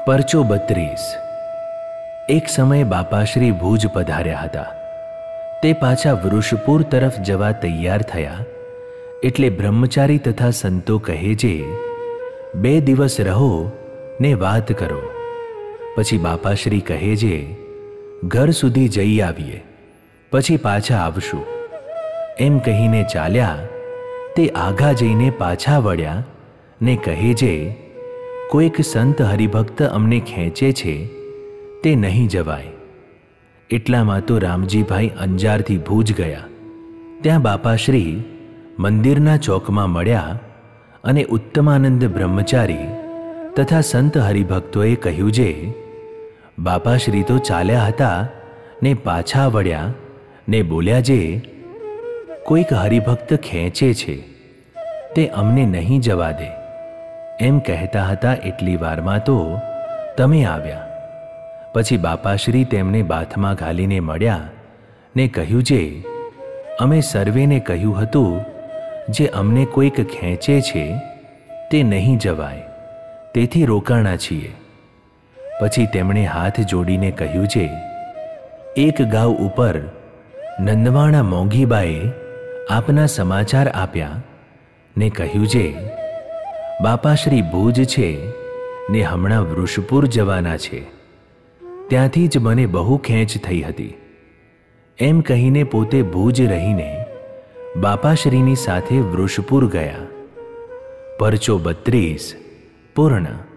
પરચો 32। એક સમયે બાપાશ્રી ભુજ પધાર્યા હતા। તે પાછા વૃષપુર તરફ જવા તૈયાર થયા એટલે બ્રહ્મચારી તથા સંતો કહે છે, 2 દિવસ રહો ને વાત કરો। પછી બાપાશ્રી કહે છે, ઘર સુધી જઈ આવીએ, પછી પાછા આવશું। એમ કહીને ચાલ્યા। તે આઘા જઈને પાછા વળ્યા ને કહે છે, કોઈક સંત હરિભક્ત અમને ખેંચે છે, તે નહીં જવાય। એટલામાં તો રામજીભાઈ અંજારથી ભુજ ગયા। ત્યાં બાપાશ્રી મંદિરના ચોકમાં મળ્યા અને ઉત્તમાનંદ બ્રહ્મચારી તથા સંત હરિભક્તોએ કહ્યું છે, બાપાશ્રી તો ચાલ્યા હતા ને પાછા વળ્યા ને બોલ્યા છે, કોઈક હરિભક્ત ખેંચે છે, તે અમને નહીં જવા દે। એમ કહેતા હતા એટલી વારમાં તો તમે આવ્યા। પછી બાપાશ્રી તેમને બાથમાં ઘાલીને મળ્યા ને કહ્યું છે, અમે સર્વેને કહ્યું હતું, જે અમને કોઈક ખેંચે છે તે નહીં જવાય, તેથી રોકાણા છીએ। પછી તેમણે હાથ જોડીને કહ્યું છે, એક ગાઉ ઉપર નંદવાણા મોંઘીબાએ આપના સમાચાર આપ્યા ને કહ્યું છે, બાપાશ્રી ભુજ છે ને હમણાં વૃષપુર જવાના છે, ત્યાંથી જ મને બહુ ખેંચ થઈ હતી। એમ કહીને પોતે ભુજ રહીને બાપાશ્રીની સાથે વૃષપુર ગયા। પરચો 32 પૂર્ણ।